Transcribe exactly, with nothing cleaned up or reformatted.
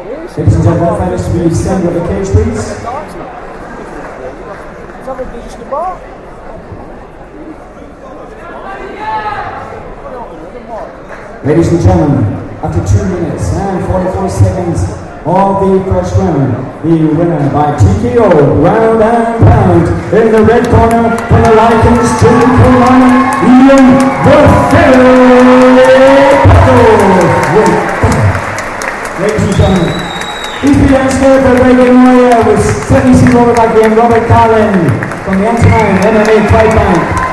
Ladies and gentlemen, fighters to be standing on the cage, please. Ladies and gentlemen, after two minutes and forty-four seconds of the first round, the winner by T K O, round and pound, in the red corner from the Lycans, Jim Carolina, Ian the Ladies and gentlemen, he's been answered by Reagan Moya with Tennessee Robert Lucky and Robert Carlin from the Antonine M M A Fight Bank.